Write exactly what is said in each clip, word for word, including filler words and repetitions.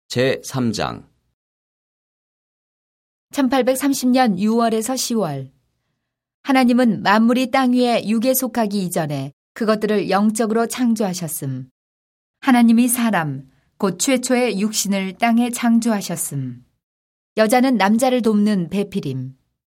제삼 장 천팔백삼십 년 유월에서 시월 하나님은 만물이 땅 위에 육에 속하기 이전에 그것들을 영적으로 창조하셨음. 하나님이 사람, 곧 최초의 육신을 땅에 창조하셨음. 여자는 남자를 돕는 배필임.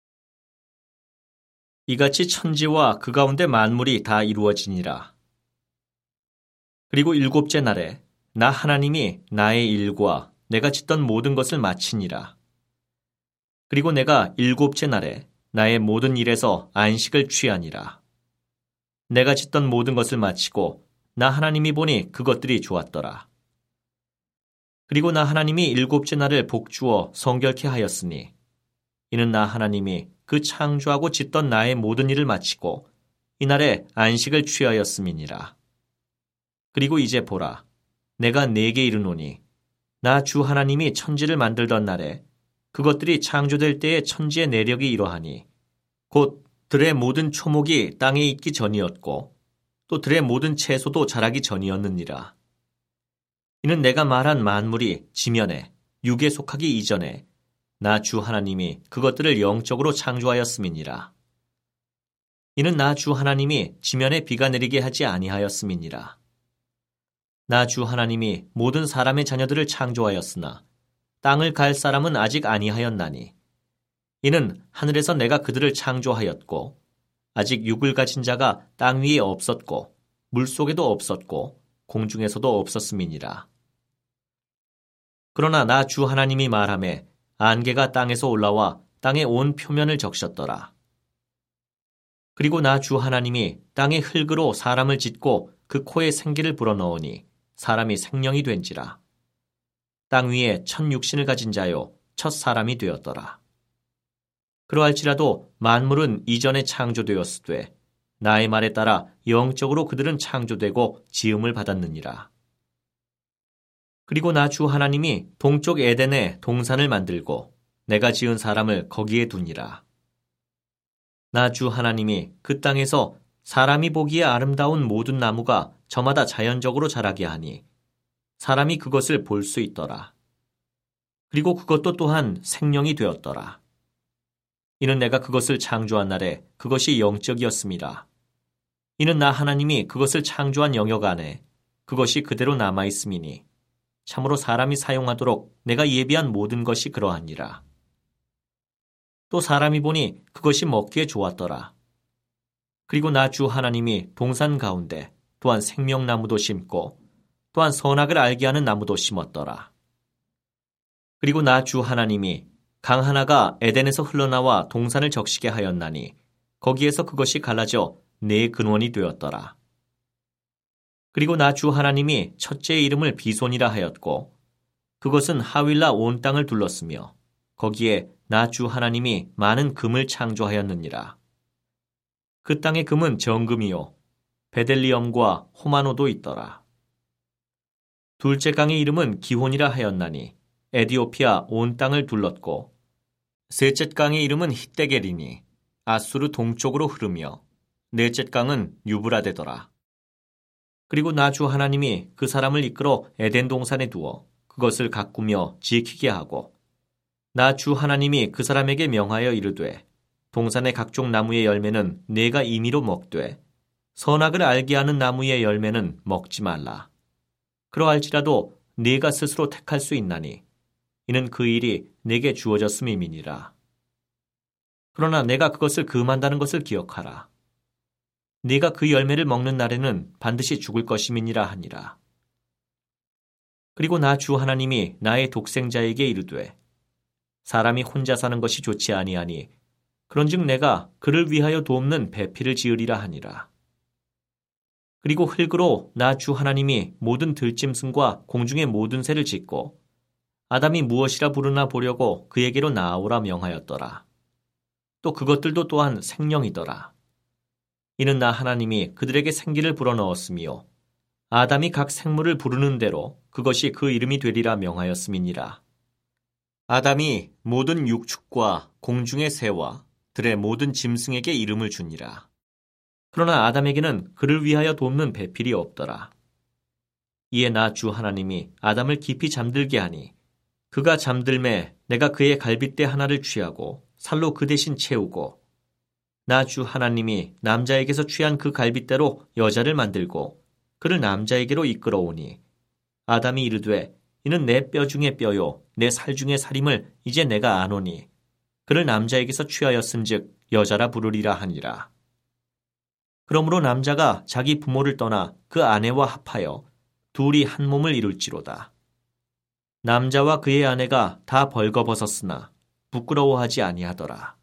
이같이 천지와 그 가운데 만물이 다 이루어지니라. 그리고 일곱째 날에 나 하나님이 나의 일과 내가 짓던 모든 것을 마치니라. 그리고 내가 일곱째 날에 나의 모든 일에서 안식을 취하니라. 내가 짓던 모든 것을 마치고 나 하나님이 보니 그것들이 좋았더라. 그리고 나 하나님이 일곱째 날을 복주어 성결케 하였으니 이는 나 하나님이 그 창조하고 짓던 나의 모든 일을 마치고 이날에 안식을 취하였음이니라. 그리고 이제 보라, 내가 네게 이르노니 나 주 하나님이 천지를 만들던 날에 그것들이 창조될 때에 천지의 내력이 이러하니 곧 들의 모든 초목이 땅에 있기 전이었고 또 들의 모든 채소도 자라기 전이었느니라. 이는 내가 말한 만물이 지면에 육에 속하기 이전에 나 주 하나님이 그것들을 영적으로 창조하였음이니라. 이는 나 주 하나님이 지면에 비가 내리게 하지 아니하였음이니라. 나 주 하나님이 모든 사람의 자녀들을 창조하였으나 땅을 갈 사람은 아직 아니하였나니 이는 하늘에서 내가 그들을 창조하였고 아직 육을 가진 자가 땅 위에 없었고 물속에도 없었고 공중에서도 없었음이니라. 그러나 나 주 하나님이 말하매 안개가 땅에서 올라와 땅의 온 표면을 적셨더라. 그리고 나 주 하나님이 땅의 흙으로 사람을 짓고 그 코에 생기를 불어넣으니 사람이 생명이 된지라. 땅 위에 첫 육신을 가진 자요 첫 사람이 되었더라. 그러할지라도 만물은 이전에 창조되었으되 나의 말에 따라 영적으로 그들은 창조되고 지음을 받았느니라. 그리고 나 주 하나님이 동쪽 에덴에 동산을 만들고 내가 지은 사람을 거기에 두니라. 나 주 하나님이 그 땅에서 사람이 보기에 아름다운 모든 나무가 저마다 자연적으로 자라게 하니 사람이 그것을 볼 수 있더라. 그리고 그것도 또한 생명이 되었더라. 이는 내가 그것을 창조한 날에 그것이 영적이었음이라. 이는 나 하나님이 그것을 창조한 영역 안에 그것이 그대로 남아있음이니 참으로 사람이 사용하도록 내가 예비한 모든 것이 그러하니라. 또 사람이 보니 그것이 먹기에 좋았더라. 그리고 나 주 하나님이 동산 가운데 또한 생명나무도 심고 또한 선악을 알게 하는 나무도 심었더라. 그리고 나 주 하나님이 강 하나가 에덴에서 흘러나와 동산을 적시게 하였나니 거기에서 그것이 갈라져 네 근원이 되었더라. 그리고 나 주 하나님이 첫째의 이름을 비손이라 하였고 그것은 하윌라 온 땅을 둘렀으며 거기에 나 주 하나님이 많은 금을 창조하였느니라. 그 땅의 금은 정금이요 베델리엄과 호마노도 있더라. 둘째 강의 이름은 기혼이라 하였나니 에디오피아 온 땅을 둘렀고 셋째 강의 이름은 히데겔이니 아수르 동쪽으로 흐르며 넷째 강은 유브라데더라. 그리고 나 주 하나님이 그 사람을 이끌어 에덴 동산에 두어 그것을 가꾸며 지키게 하고 나 주 하나님이 그 사람에게 명하여 이르되 동산의 각종 나무의 열매는 네가 임의로 먹되 선악을 알게 하는 나무의 열매는 먹지 말라. 그러할지라도 네가 스스로 택할 수 있나니 이는 그 일이 네게 주어졌음이니라. 그러나 내가 그것을 금한다는 것을 기억하라. 네가 그 열매를 먹는 날에는 반드시 죽을 것임이니라 하니라. 그리고 나 주 하나님이 나의 독생자에게 이르되 사람이 혼자 사는 것이 좋지 아니하니 그런즉 내가 그를 위하여 돕는 배필을 지으리라 하니라. 그리고 흙으로 나 주 하나님이 모든 들짐승과 공중의 모든 새를 짓고 아담이 무엇이라 부르나 보려고 그에게로 나아오라 명하였더라. 또 그것들도 또한 생령이더라. 이는 나 하나님이 그들에게 생기를 불어넣었으며 아담이 각 생물을 부르는 대로 그것이 그 이름이 되리라 명하였음이니라. 아담이 모든 육축과 공중의 새와 들의 모든 짐승에게 이름을 주니라. 그러나 아담에게는 그를 위하여 돕는 배필이 없더라. 이에 나 주 하나님이 아담을 깊이 잠들게 하니 그가 잠들매 내가 그의 갈빗대 하나를 취하고 살로 그 대신 채우고 나 주 하나님이 남자에게서 취한 그 갈빗대로 여자를 만들고 그를 남자에게로 이끌어오니 아담이 이르되 이는 내 뼈 중에 뼈요 내 살 중에 살임을 이제 내가 아노니 그를 남자에게서 취하였은즉 여자라 부르리라 하니라. 그러므로 남자가 자기 부모를 떠나 그 아내와 합하여 둘이 한 몸을 이룰지로다. 남자와 그의 아내가 다 벌거벗었으나 부끄러워하지 아니하더라.